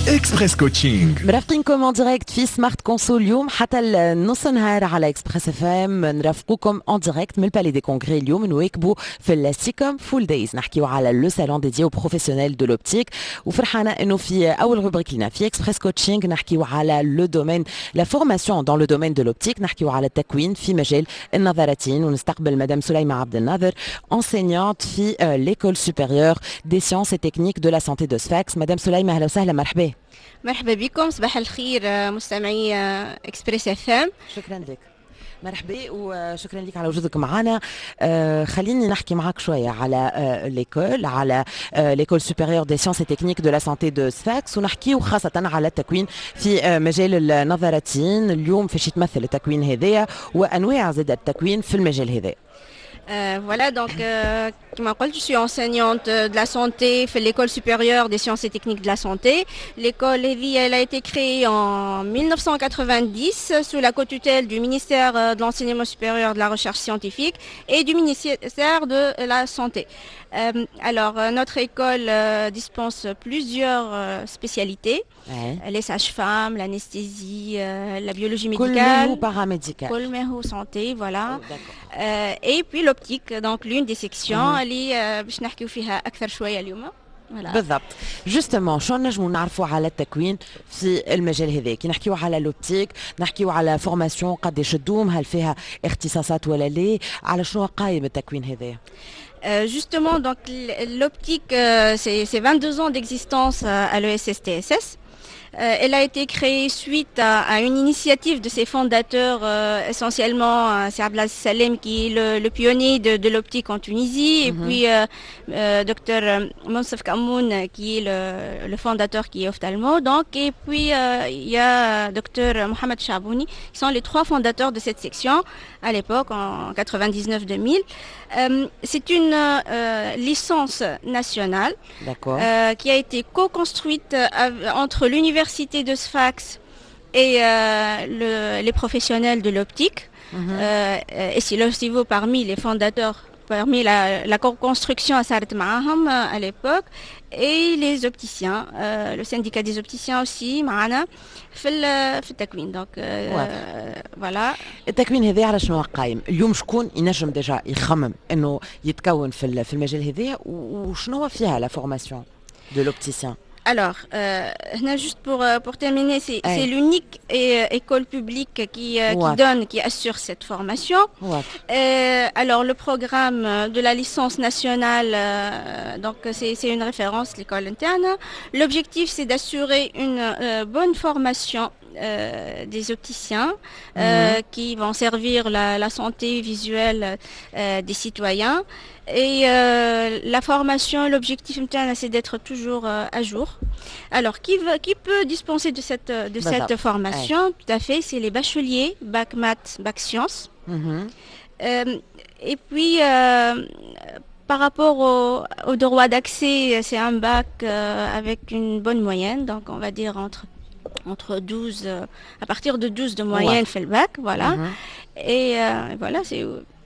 اكسبريس كوتشينج. مرافقينكم اون ديريكت في سمارت كونسول اليوم حتى نص نهار على اكسبريس اف ام. نرافقوكم اون ديريكت من البالي دي كونغري اليوم نواكبوا في السيكوم فول دايز، نحكيو على لو سالون ديدي او بروفيسيونيل دو لوبتيك. وفرحانه انه في اول روبريك لنا في اكسبريس كوتشينج نحكيو على لو دومين لا فورماسيون دون لو دومين دو لوبتيك، نحكيو على التكوين في مجال النظارتين، ونستقبل مدام سليمه عبد الناظر enseignante في l'école supérieure des sciences et techniques de la santé de Sfax. مدام سليمه اهلا وسهلا، مرحبا. مرحبا بكم، صباح الخير مستمعي اكسبريس اف ام. شكرا لك، مرحبا وشكرا لك على وجودك معنا. خليني نحكي معك شويه على ليكول، على ليكول سوبيريور دي سيونس اي تكنيك دو لا سانتي دو سفاكس، ونحكيو خاصه على التكوين في مجال النظارتين. اليوم فاش يتمثل التكوين هذايا وانواع زاد التكوين في المجال هذا؟ Voilà, donc, comme je suis enseignante de la santé à l'école supérieure des sciences et techniques de la santé. L'école elle a été créée en 1990 sous la co-tutelle du ministère de l'enseignement supérieur de la recherche scientifique et du ministère de la santé. Alors, notre école dispense plusieurs spécialités. Les sages-femmes, l'anesthésie, la biologie médicale, كل paramédical, كل santé, voilà. Et puis l'optique, donc l'une des sections اللي باش نحكيو فيها أكثر شوية اليوم. Voilà. بالضبط. جوستومون شو نجموا نعرفوا على التكوين في المجال هذا؟ كي نحكيو على لوبتيك نحكيو على فورماسيون قداش تدوم، هل فيها اختصاصات ولا لا؟ على شنو قايم التكوين هذا؟ Justement, donc l'optique, c'est 22 ans d'existence à l'ESSTSS. Elle a été créée suite à une initiative de ses fondateurs, essentiellement c'est Abdelaziz Salem qui est le pionnier de l'optique en Tunisie, et puis Dr Monsef Kamoun qui est le fondateur qui est ophtalmo. Donc, et puis il y a Dr Mohamed Chabouni qui sont les trois fondateurs de cette section à l'époque en 99-2000. C'est une licence nationale qui a été co-construite entre l'université de Sfax et les professionnels de l'optique. Et c'est le niveau parmi les fondateurs, parmi la co-construction à l'époque, et les opticiens, le syndicat des opticiens aussi, معنا في التكوين. Donc voilà. التكوين هذا على شنو قايم؟ اليوم شكون ينجم ديجا يخمم انه يتكون في المجال هذا، وشنو فيها لا فورماسيون دو لوبتيسيان؟ Alors, juste pour terminer, c'est l'unique école publique qui assure cette formation. Alors, le programme de la licence nationale, donc c'est une référence, l'école interne. L'objectif, c'est d'assurer une bonne formation des opticiens qui vont servir la santé visuelle des citoyens. Et la formation, l'objectif c'est d'être toujours à jour. Alors, qui peut dispenser de cette formation? Tout à fait, c'est les bacheliers, bac maths, bac sciences. Et puis, par rapport au droit d'accès, c'est un bac avec une bonne moyenne, donc on va dire entre 12, à partir de 12 de moyenne fait le bac, voilà. Et voilà, c'est...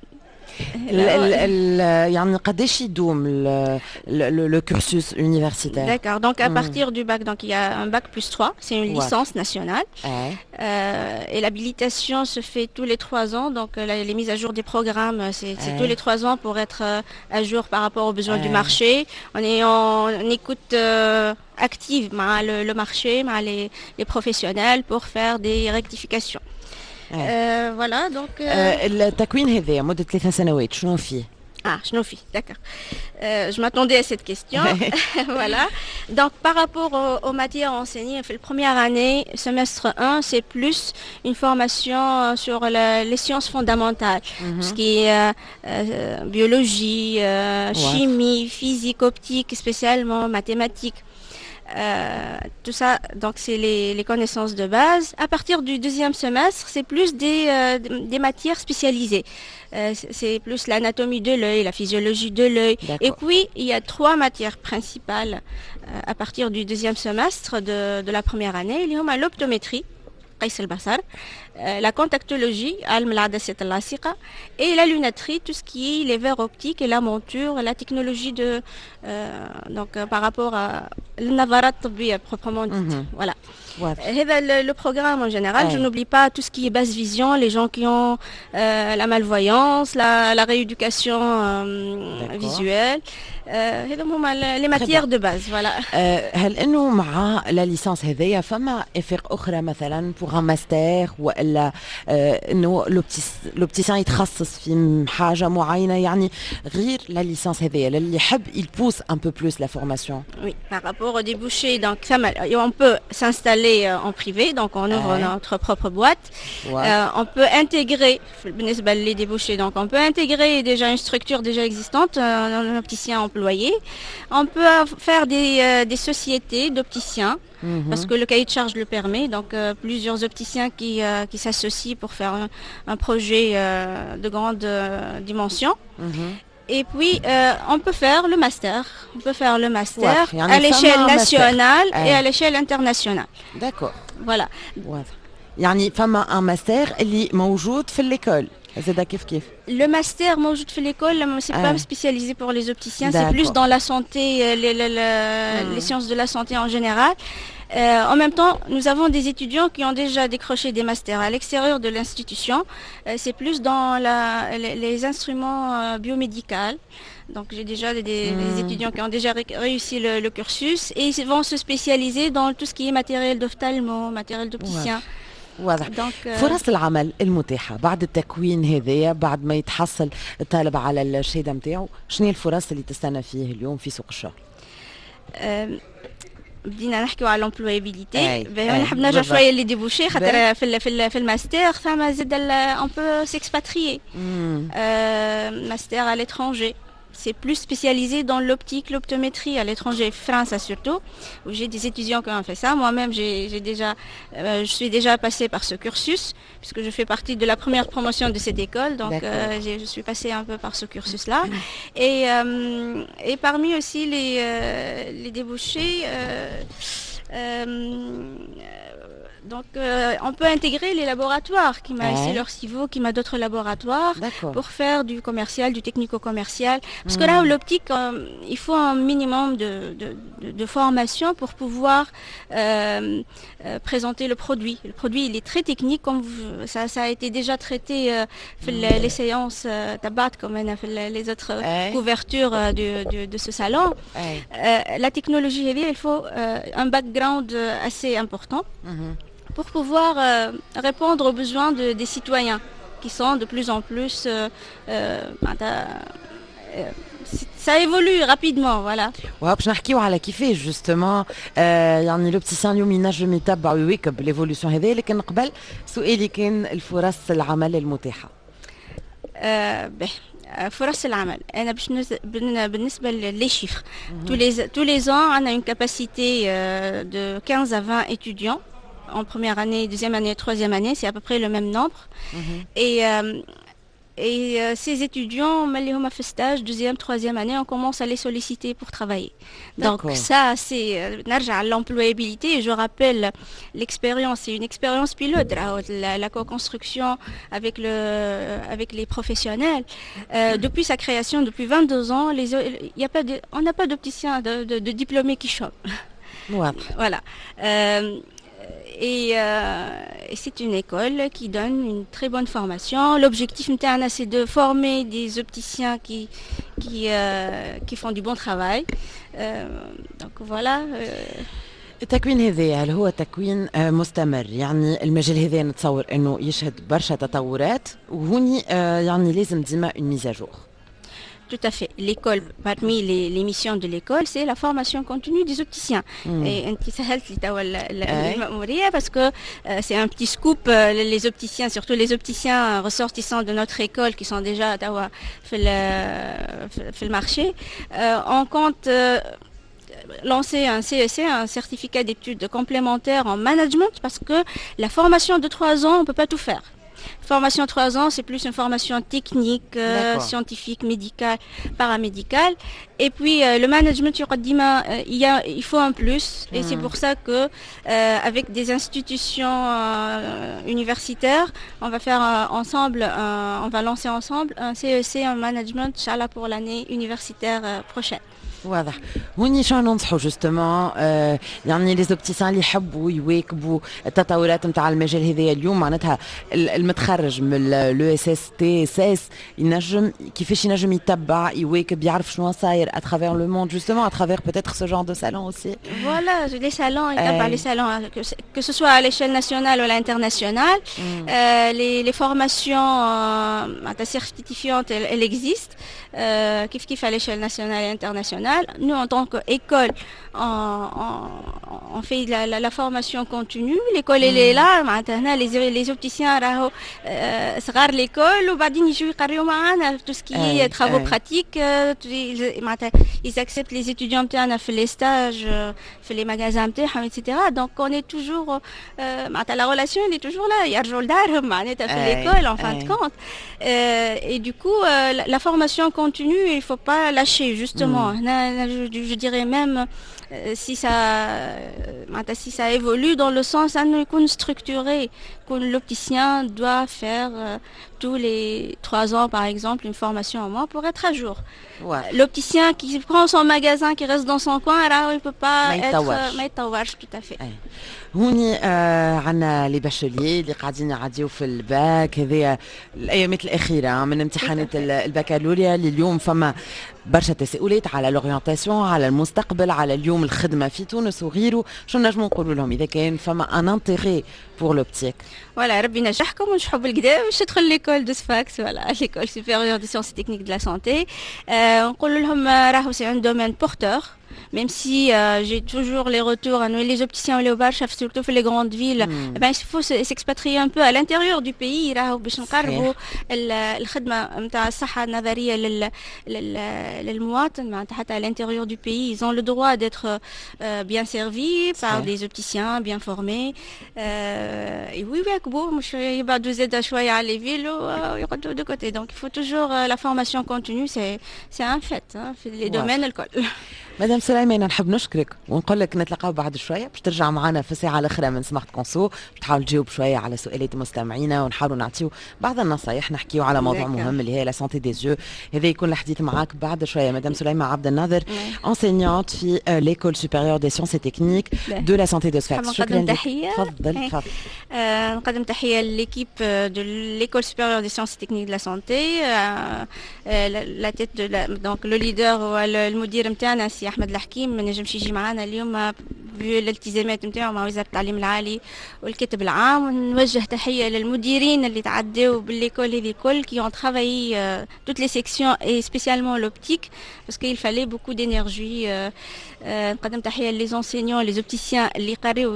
يعني قداش يدوم le cursus universitaire? D'accord, donc à partir du bac, donc il y a un bac plus 3, c'est une licence nationale. Et l'habilitation se fait tous les 3 ans, donc les mises à jour des programmes, c'est tous les 3 ans pour être à jour par rapport aux besoins du marché. On est en écoute active le marché, les professionnels pour faire des rectifications. Voilà, donc التكوين هذا مدة 3 سنوات شنو فيه؟ شنو فيه, d'accord. Je m'attendais à cette question. Voilà. Donc, par rapport aux matières enseignées, la première année, semestre 1, c'est plus une formation sur les sciences fondamentales. Ce qui est biologie, chimie, physique, optique, spécialement mathématiques. Tout ça, donc c'est les connaissances de base. À partir du deuxième semestre, c'est plus des matières spécialisées. C'est plus l'anatomie de l'œil, la physiologie de l'œil. Et puis, il y a 3 matières principales à partir du deuxième semestre de la première année. Il y a l'optométrie, قيس البصر, la contactologie, علم العدسة اللاصقة, et la lunetterie, tout ce qui est les verres optiques et la monture, la technologie de donc par rapport النظارات الطبية proprement dite. Voilà. Le programme en général, je n'oublie pas tout ce qui est basse vision, les gens qui ont la malvoyance, la rééducation visuelle. Les matières de base, voilà. هل انه مع لا ليسانس هذيا فما افاق اخرى مثلا بوغ ان ماستر ولا انه لوبتيسيان يتخصص في حاجه معينه يعني غير لا ليسانس هذيا للي يحب يبوس ان بو بلوس لا فورماسيون. Oui, par rapport aux débouchés, donc on peut s'installer en privé, donc on ouvre notre propre boîte. On peut intégrer les débouchés, donc on peut intégrer déjà une structure déjà existante, un opticien employé. On peut faire des sociétés d'opticiens, parce que le cahier de charge le permet, donc plusieurs opticiens qui s'associent pour faire un projet de grande dimension. Et puis, on peut faire le master. On peut faire le master à l'échelle nationale et à l'échelle internationale. D'accord. Voilà. يعني فما un master اللي موجود في l'école. زاد كيف Le master موجود في l'école, c'est pas spécialisé pour les opticiens, c'est plus dans la santé, les sciences de la santé en général. En même temps, nous avons des étudiants qui ont déjà décroché des masters à l'extérieur de l'institution. C'est plus dans les instruments biomédicaux. Donc j'ai déjà des étudiants qui ont déjà réussi le cursus et ils vont se spécialiser dans tout ce qui est matériel d'ophtalmo, matériel d'opticien. واضح. فرص العمل المتاحة بعد التكوين هذايا بعد ما يتحصل الطالب على الشهادة نتاعو شنو الفرص اللي تستنى فيه اليوم في سوق الشغل؟ بدينا نحكيو على l'employabilité. نحب نرجع شويه اللي ديبوشي خاطر في الماستر ثم زاد on peut s'expatrier. Master à l'étranger. C'est plus spécialisé dans l'optique, l'optométrie à l'étranger, France surtout, où j'ai des étudiants qui ont fait ça. Moi-même, je suis déjà passée par ce cursus, puisque je fais partie de la première promotion de cette école, donc je suis passée un peu par ce cursus-là. Et parmi aussi les débouchés, donc on peut intégrer les laboratoires, qui m'a ici leur CIVO, qui m'a d'autres laboratoires pour faire du commercial, du technico-commercial. Parce que là, l'optique, il faut un minimum de formation pour pouvoir présenter le produit. Le produit, il est très technique, comme ça a été déjà traité les séances tabac, comme les autres couvertures de ce salon. La technologie, il faut un background assez important. Pour pouvoir répondre aux besoins des citoyens qui sont de plus en plus... ça évolue rapidement, voilà. باش نحكيو على كيفاش جوستومون يعني لوبتيسيان اليوم ينجم يتبع ويواكب ليفولوسيون هذه، لكن قبل سؤالي كان الفرص العمل المتاحة. فرص العمل أنا بالنسبة les chiffres. Tous les ans, on a une capacité de 15 à 20 étudiants. En première année, deuxième année, troisième année, c'est à peu près le même nombre. Et ces étudiants, on fait stage, deuxième, troisième année, on commence à les solliciter pour travailler. Donc ça, c'est l'employabilité. Et je rappelle, l'expérience, c'est une expérience pilote, la co-construction avec les professionnels. Depuis sa création, depuis 22 ans, on n'a pas d'opticien, de diplômés qui chôment. Voilà. Et c'est une école qui donne une très bonne formation. L'objectif interne, c'est de former des opticiens qui font du bon travail. Donc voilà. التكوين هذا هل هو تكوين مستمر؟ يعني المجال هذا نتصور انه يشهد برشا تطورات وهوني يعني لازم ديما une mise à jour. Tout à fait. L'école, parmi les missions de l'école, c'est la formation continue des opticiens. Et parce que c'est un petit scoop, les opticiens, surtout les opticiens ressortissants de notre école qui sont déjà fait le marché, on compte lancer un CEC, un certificat d'études complémentaires en management, parce que la formation de 3 ans, on ne peut pas tout faire. Formation 3 ans, c'est plus une formation technique, scientifique, médicale, paramédicale. Et puis le management, il faut un plus. Et c'est pour ça que avec des institutions universitaires, on va faire ensemble, on va lancer ensemble un CEC en management, Inch'Allah, pour l'année universitaire prochaine. واضح. هوني شنو ننصحوا جوستومون يعني لي زوبتيسيان اللي يحبوا يواكبوا التطورات نتاع المجال هذايا اليوم معناتها المتخرج من لو اس اس تي اس اس ينجم كيفاش ينجم يتبع يواكب يعرف شنو صاير à travers le monde justement à travers peut-être ce genre de salon aussi. Voilà, les salons, les salons, que ce soit à l'échelle nationale ou à l'internationale, les formations certifiantes, elles existent, kif à l'échelle nationale et internationale. Nous, en tant qu'école, on fait la formation continue. L'école, elle est là. Maintenant, les opticiens, صغار l'école, وبعدين يجوا يقريوا معنا tout ce qui est travaux pratiques. Ils acceptent les étudiants نتاعنا في les stages, في les magasins نتاعهم, etc. Donc, on est toujours, la relation, elle est toujours là. يرجعوا لدارهم معناتها في l'école, en fin de compte. Et du coup, la formation continue, il faut pas lâcher, justement. Je dirais même, si ça évolue dans le sens qu'on structuré, que l'opticien doit faire tous les 3 ans, par exemple, une formation en mois pour être à jour. Ouais. L'opticien qui prend son magasin, qui reste dans son coin, alors il peut pas être tout à fait. هوني عنا لي باشوليي اللي قاعدين يعديو في الباك هذه الايامات الاخيره من امتحانات البكالوريا اللي اليوم فما برشا تساؤلات على لورينتاسيون على المستقبل على اليوم الخدمه في تونس وغيره شنو نجموا نقولوا لهم اذا كان فما ان انتيغي بور لوبتيك. Voilà, ربي ينجحكم ونجحوا بالكدا باش تدخل ليكول دو سفاكس ولا ليكول سوبيريور دي سيونس تكنيك دو لا سانتي. نقول لهم راهو سي ان دومين بورتور. Même si j'ai toujours les retours, les opticiens ou les barchefs, surtout dans les grandes villes, ben, il faut s'expatrier un peu à l'intérieur du pays. باش نقربوا الخدمة نتاع الصحة النظرية للمواطن معناتها حتى à l'intérieur du pays. Ils ont le droit d'être bien servis par des opticiens bien formés. Et oui, يواكبوا مش يبعدوا زيادة شوية على les villes ويقعدوا de côté. Donc il faut toujours la formation continue, c'est un fait في les domaines الكل. مدام سليمان نحب نشكرك ونقول لك نتلاقاو بعد شويه باش ترجع معنا في الساعه الاخرى من سماحه كونسو تحاول تجاوب شويه على سؤالات مستمعينا ونحاولوا نعطيو بعض النصائح نحكيو على موضوع مهم اللي هي لا سانتي دي زو. هذا يكون الحديث معاك بعد شويه مدام سليمان عبد الناظر enseignante في l'école supérieure des sciences et techniques de la santé de Sfax. شكرا لك. تفضل. نقدم تحيه لليكيب de l'école supérieure des sciences et techniques de la santé, la tête de donc le leader والمدير نتاعنا سي احمد الحكيم ما نجمش يجي معنا اليوم بالالتزامات نتاعو مع وزاره التعليم العالي والكاتب العام. ونوجه تحيه للمديرين اللي تعداو بالليكول هذه الكل qui ont travaillé toutes les sections et spécialement l'optique parce qu'il fallait beaucoup d'énergie. نقدم تحيه لي enseignants les opticiens اللي يقريو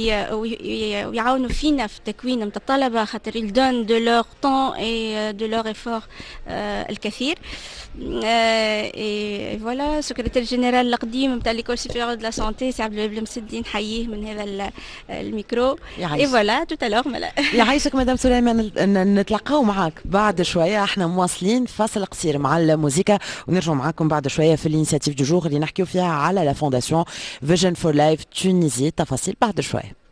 ويعاونوا فينا في التكوين نتاع الطلبه خاطر ils donnent de leur temps et de leur effort الكثير. Et voilà, secrétaire général القديم نتاع l'école supérieure de la santé سي عبد الوهاب المسدي نحييه من هذا الميكرو. Et voilà, tout à l'heure ملا. يعيشك مدام سليمان نتلاقاو معاك بعد شويه. احنا مواصلين فاصل قصير مع الموسيقى ونرجعوا معاكم بعد شويه في الانيشيتيف دو جور اللي نحكيو فيها على لا فونداسيون فيجن فور لايف تونيزي. تفاصيل بعد شويه.